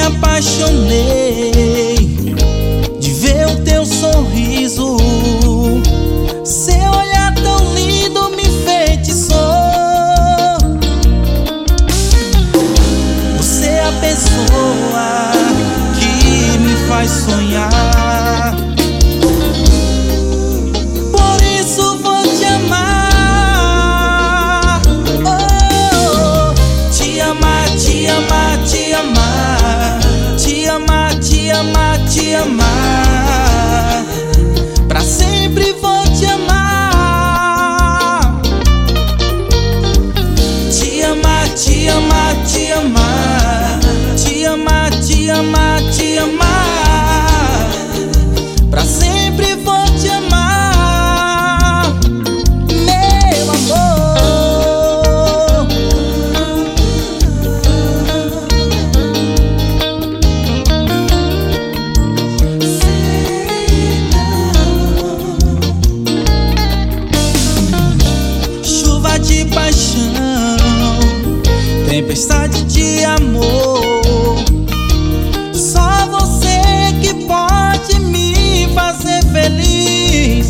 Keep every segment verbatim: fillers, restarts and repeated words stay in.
apaixonei de ver o teu sorriso. Seu olhar tão lindo me enfeitiçou. Você é a pessoa que me faz sonhar. Por isso vou te amar. Oh, te amar, te amar, te amar. Te amar, te amar, te amar. Pra sempre vou te amar. Te amar, te amar, te amar. Te amar, te amar, te amar. Pra sempre vou te amar, meu amor. Chuva de paixão, tempestade de amor. Só você que pode me fazer feliz.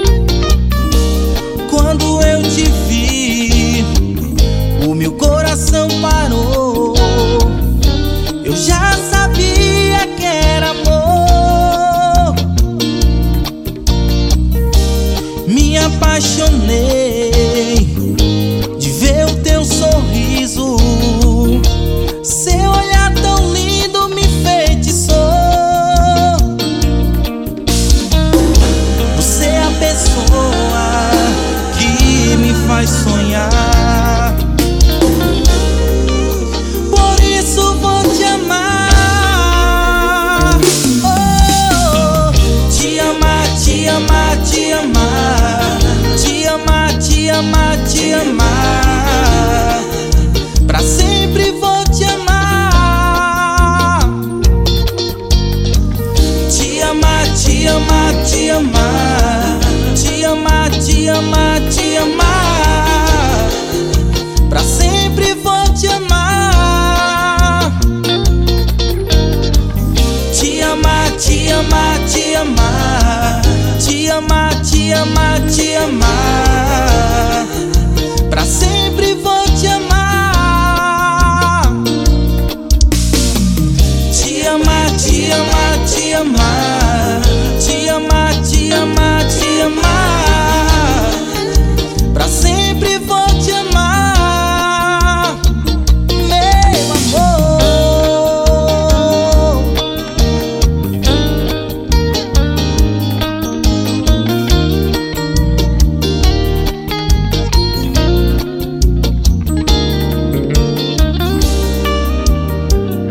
Quando eu te vi, o meu coração parou. Eu já sabia que era amor. Me apaixonei de ver o teu sorriso. Seu olhar tão lindo me enfeitiçou. Você é a pessoa que me faz sonhar. Por isso vou te amar. Oh, te amar, te amar, te amar. Te amar, te amar, te amar. Pra sempre vou te amar. Te amar, te amar, te amar. Te amar, te amar, te amar. Pra sempre vou te amar. Te amar, te amar, te amar. Te amar, te amar, te amar. Pra sempre vou te amar. Te amar, te amar, te amar.